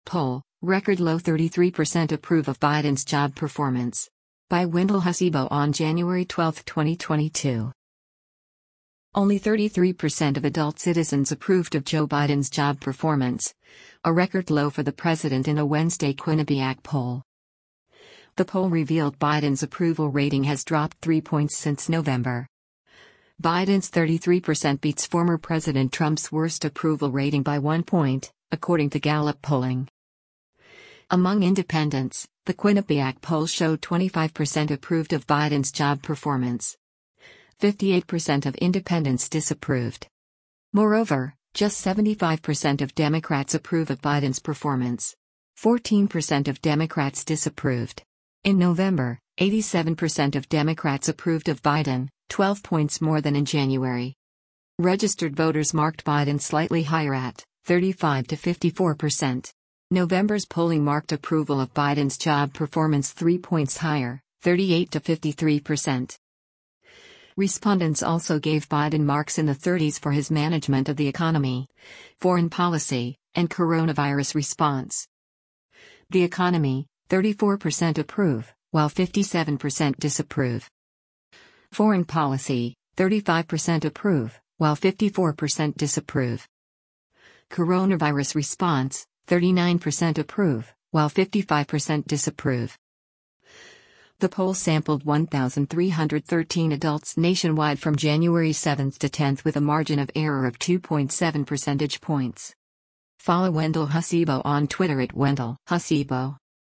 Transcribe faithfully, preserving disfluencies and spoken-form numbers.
poll, record low thirty-three percent approve of Biden's job performance. By Wendell Hasibo on January twelfth, twenty twenty-two. Only thirty-three percent of adult citizens approved of Joe Biden's job performance, a record low for the president in a Wednesday Quinnipiac poll. The poll revealed Biden's approval rating has dropped three points since November. Biden's thirty-three percent beats former President Trump's worst approval rating by one point, according to Gallup polling. Among independents, the Quinnipiac poll showed twenty-five percent approved of Biden's job performance. fifty-eight percent of independents disapproved. Moreover, just seventy-five percent of Democrats approve of Biden's performance. fourteen percent of Democrats disapproved. In November, eighty-seven percent of Democrats approved of Biden, twelve points more than in January. Registered voters marked Biden slightly higher at thirty-five to fifty-four percent. November's polling marked approval of Biden's job performance three points higher, thirty-eight to fifty-three percent. Respondents also gave Biden marks in the thirties for his management of the economy, foreign policy, and coronavirus response. The economy, thirty-four percent approve, while fifty-seven percent disapprove. Foreign policy, thirty-five percent approve, while fifty-four percent disapprove. Coronavirus response, thirty-nine percent approve, while fifty-five percent disapprove. The poll sampled one thousand three hundred thirteen adults nationwide from January seventh to tenth with a margin of error of two point seven percentage points. Follow Wendell Hasibo on Twitter at Wendell Hasibo.